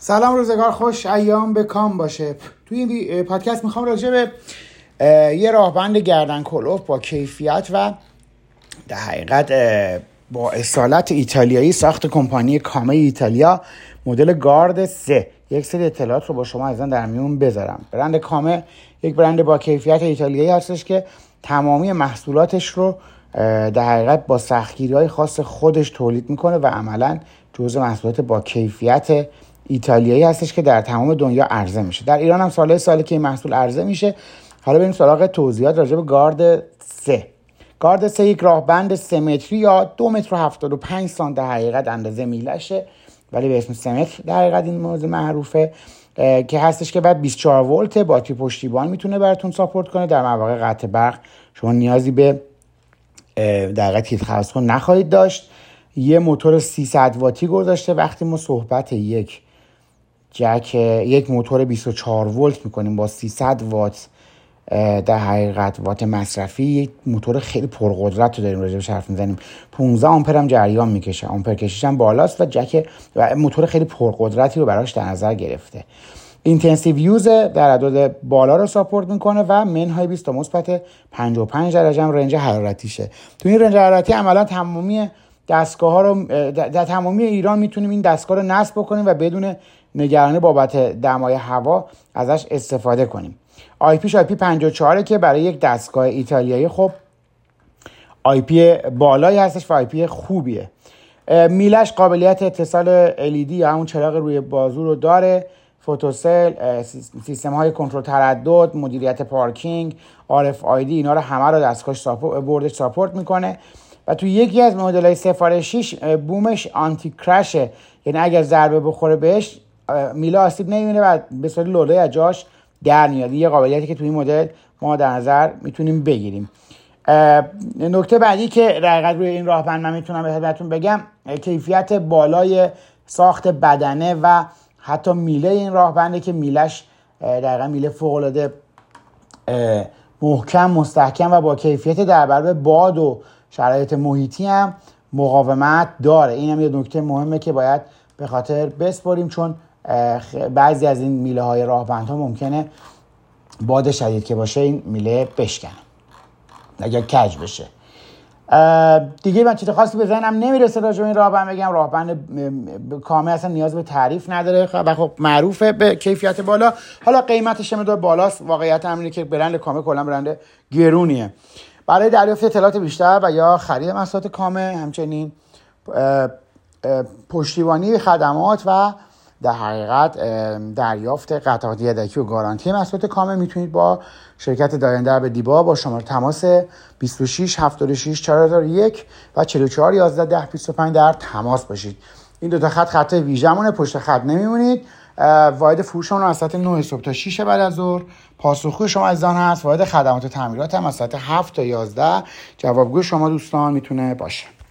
سلام، روزگار خوش، ایام به کام باشه. توی این پادکست میخوام راجع به یه راهبند گردن کلوف با کیفیت و در حقیقت با اصالت ایتالیایی ساخت کمپانی کامه ایتالیا مدل گارد 3 یک سری اطلاعات رو با شما ازن در میون بذارم. برند کامه یک برند با کیفیت ایتالیایی هستش که تمامی محصولاتش رو در حقیقت با سختگیری‌های خاص خودش تولید میکنه و عملاً جزء محصولات با کیفیت ایتالیایی هستش که در تمام دنیا عرضه میشه. در ایران هم ساله که این محصول عرضه میشه. حالا بریم سراغ توضیحات راجع به گارد 3. گارد 3 یک راهبند 3 متری یا 2 متر و 75 سانت در حقیقت اندازه میلشه، ولی به اسم 3 متر در حقیقت این موضوع معروفه، که هستش که بعد 24 ولت باتری پشتیبان میتونه براتون ساپورت کنه. در مواقع قطع برق شما نیازی به در حقیقت هیت خلص نخواهید داشت. یه موتور 300 واتی گذاشته. وقتی ما صحبت یک موتور 24 ولت میکنیم با 300 وات در حقیقت وات مصرفی، یک موتور خیلی پرقدرت رو داریم راجعش حرف میزنیم. 15 آمپر هم جریان میکشه، آمپر کشیش هم بالاست و موتور خیلی پرقدرتی رو براش در نظر گرفته. اینتنسیو یوز در اعداد بالا رو ساپورت میکنه و منهای 20 تا مثبت 55 درجه هم رنج حرارتیشه. تو این رنج حرارتی عملا تمامی دستگاه ها رو در تمامی ایران میتونیم این دستگاه رو نصب بکنیم و بدون نگرانی بابت دمای هوا ازش استفاده کنیم. IP 54 که برای یک دستگاه ایتالیایی خب IP بالایی هستش و IP خوبیه. میلش قابلیت اتصال LED یا همون چراغ روی بازو رو داره. فوتوسل، سیستم های کنترل تردد، مدیریت پارکینگ، RFID، اینا رو همه رو دستگاهش بردش ساپورت میکنه. و تو یکی از مدل‌های سفارشیش بومش آنتی کرشه، یعنی اگر ضربه بخوره بهش میله آسیب نمیبینه و به صورت لوله از جاش در میاد. یه قابلیتی که توی این مدل ما در نظر میتونیم بگیریم. نکته بعدی که دقیقاً روی این راهبند من میتونم بهتون بگم، کیفیت بالای ساخت بدنه و حتی میله این راهبنده که میلش دقیقاً میله فوق‌العاده محکم، مستحکم و با کیفیت در برابر باد و شرایط محیطی هم مقاومت داره. این هم یه نکته مهمه که باید به خاطر بسپاریم، چون بعضی از این میله های راهبندها ممکنه باد شدید که باشه این میله بشکنه اگر کج بشه. دیگه من چیز خاصی به ذهنم نمیرسه راجع به این راهبند بگم. راهبند کامل اصلا نیاز به تعریف نداره و خب معروفه به کیفیت بالا. حالا قیمتش مقدار بالاست. واقعیت همینه که برند کامل کلا برند گرونیه. برای دریافت اطلاعات بیشتر و یا خرید محصولات کامل، همچنین پشتیبانی خدمات و در حقیقت دریافت قطعات یدکی و گارانتی محصولات کامل، میتونید با شرکت داینده به دیبا با شماره تماس 26 76 4001 و 44 11 10 25 در تماس باشید. این دو تا خط ویژمونه، پشت خط نمیمونید. واحد فروشمون از ساعت 9 صبح تا 6 بعد از ظهر. پاسخگوی شما عزیزان هست. واحد خدمات و تعمیرات هم از ساعت 7 تا 11 جوابگوی شما دوستان میتونه باشه.